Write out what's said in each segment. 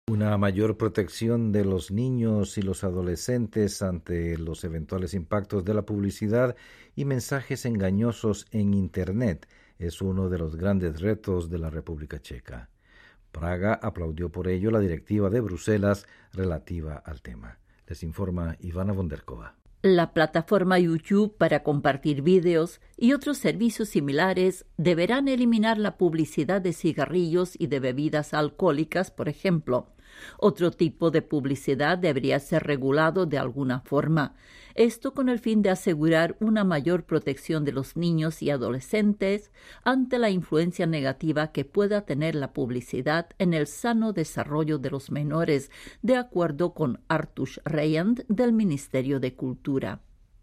Una mayor protección de los niños y los adolescentes ante los eventuales impactos de la publicidad y mensajes engañosos en Internet es uno de los grandes retos de la República Checa. Praga aplaudió por ello la directiva de Bruselas relativa al tema. Les informa Ivana Vonderkova. La plataforma YouTube para compartir vídeos y otros servicios similares deberán eliminar la publicidad de cigarrillos y de bebidas alcohólicas, por ejemplo. Otro tipo de publicidad debería ser regulado de alguna forma. Esto con el fin de asegurar una mayor protección de los niños y adolescentes ante la influencia negativa que pueda tener la publicidad en el sano desarrollo de los menores, de acuerdo con Artuš Rejent del Ministerio de Cultura.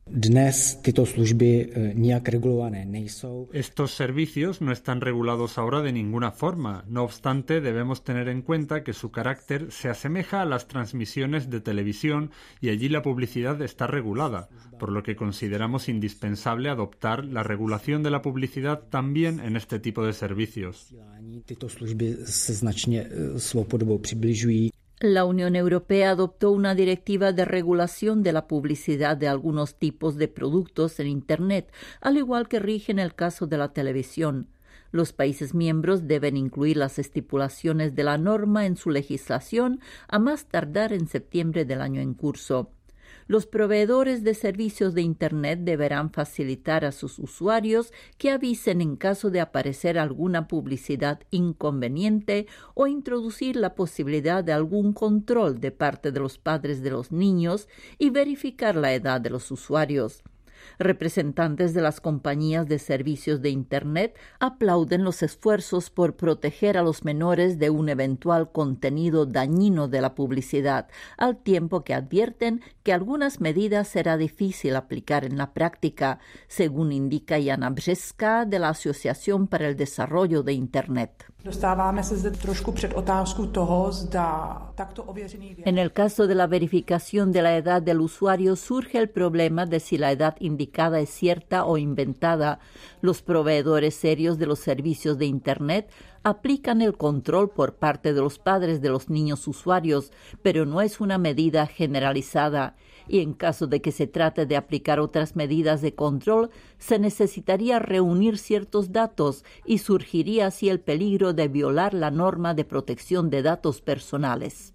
Estos servicios no están regulados ahora de ninguna forma. No obstante, debemos tener en cuenta que su carácter se asemeja a las transmisiones de televisión y allí la publicidad está regulada, por lo que consideramos indispensable adoptar la regulación de la publicidad también en este tipo de servicios. La Unión Europea adoptó una directiva de regulación de la publicidad de algunos tipos de productos en Internet, al igual que rige en el caso de la televisión. Los países miembros deben incluir las estipulaciones de la norma en su legislación a más tardar en septiembre del año en curso. Los proveedores de servicios de Internet deberán facilitar a sus usuarios que avisen en caso de aparecer alguna publicidad inconveniente o introducir la posibilidad de algún control de parte de los padres de los niños y verificar la edad de los usuarios. Representantes de las compañías de servicios de Internet aplauden los esfuerzos por proteger a los menores de un eventual contenido dañino de la publicidad, al tiempo que advierten que algunas medidas será difícil aplicar en la práctica, según indica Jana Březka de la Asociación para el Desarrollo de Internet. En el caso de la verificación de la edad del usuario surge el problema de si la edad indicada es cierta o inventada. Los proveedores serios de los servicios de Internet aplican el control por parte de los padres de los niños usuarios, pero no es una medida generalizada. Y en caso de que se trate de aplicar otras medidas de control, se necesitaría reunir ciertos datos y surgiría así el peligro de violar la norma de protección de datos personales.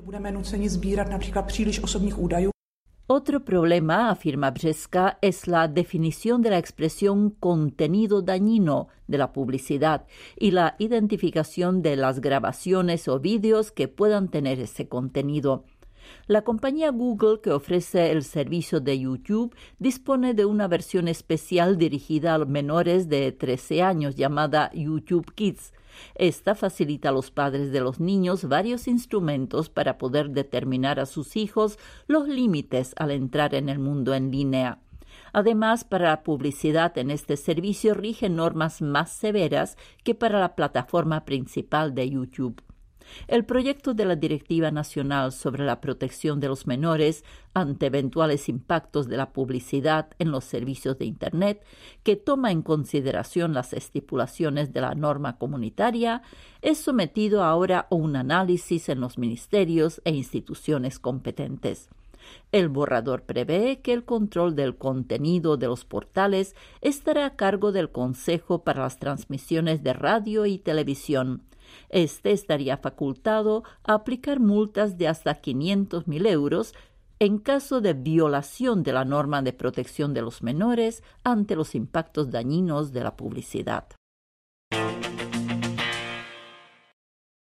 Otro problema, afirma Březka, es la definición de la expresión contenido dañino de la publicidad y la identificación de las grabaciones o vídeos que puedan tener ese contenido. La compañía Google, que ofrece el servicio de YouTube, dispone de una versión especial dirigida a menores de 13 años llamada YouTube Kids. Esta facilita a los padres de los niños varios instrumentos para poder determinar a sus hijos los límites al entrar en el mundo en línea. Además, para la publicidad en este servicio rigen normas más severas que para la plataforma principal de YouTube. El proyecto de la Directiva Nacional sobre la Protección de los Menores ante eventuales impactos de la publicidad en los servicios de Internet, que toma en consideración las estipulaciones de la norma comunitaria, es sometido ahora a un análisis en los ministerios e instituciones competentes. El borrador prevé que el control del contenido de los portales estará a cargo del Consejo para las Transmisiones de Radio y Televisión. Este estaría facultado a aplicar multas de hasta 500.000 euros en caso de violación de la norma de protección de los menores ante los impactos dañinos de la publicidad.